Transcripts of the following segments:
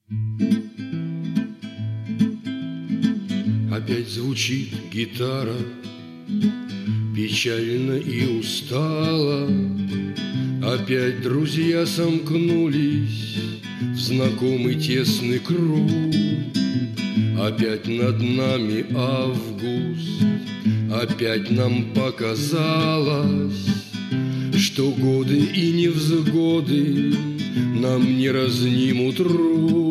Опять звучит гитара, печально и устало. Опять друзья сомкнулись в знакомый тесный круг. Опять над нами август, опять нам показалось, что годы и невзгоды нам не разнимут рук.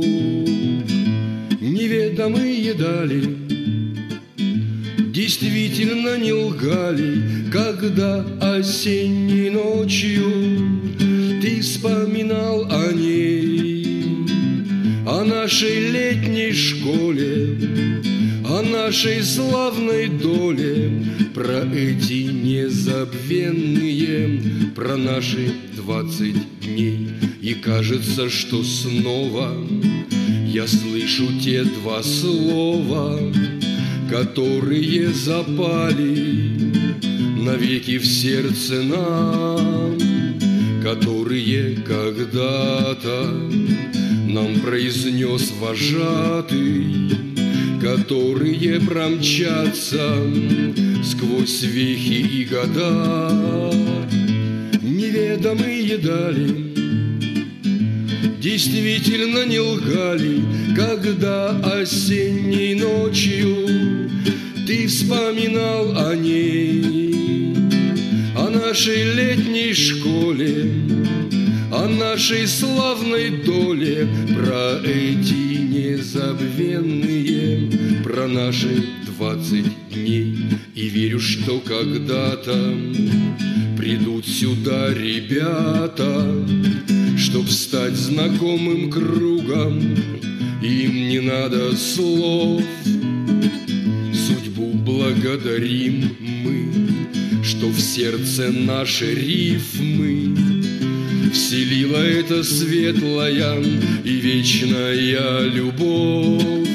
Неведомые дали действительно не лгали, когда осенней ночью ты вспоминал о ней, о нашей летней школе, о нашей славной доле, про эти незабвенные, про наши 20 дней. И кажется, что снова я слышу те два слова, которые запали навеки в сердце нам, которые когда-то нам произнес вожатый, которые промчатся сквозь вехи и года. Неведомые дали действительно не лгали, когда осенней ночью ты вспоминал о ней, о нашей летней школе, о нашей славной доле, про эти незабвенные, про наши 20 дней. И верю, что когда-то придут сюда ребята, чтоб стать знакомым кругом, им не надо слов. Судьбу благодарим мы, что в сердце наши рифмы вселила эта светлая и вечная любовь.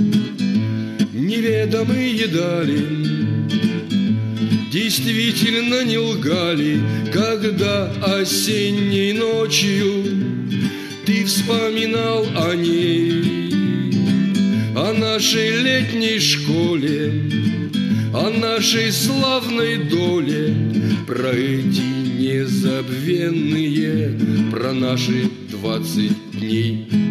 Неведомые дали действительно не лгали, когда осенней ночью ты вспоминал о ней, о нашей летней школе, о нашей славной доле, про эти незабвенные, про наши 20 дней.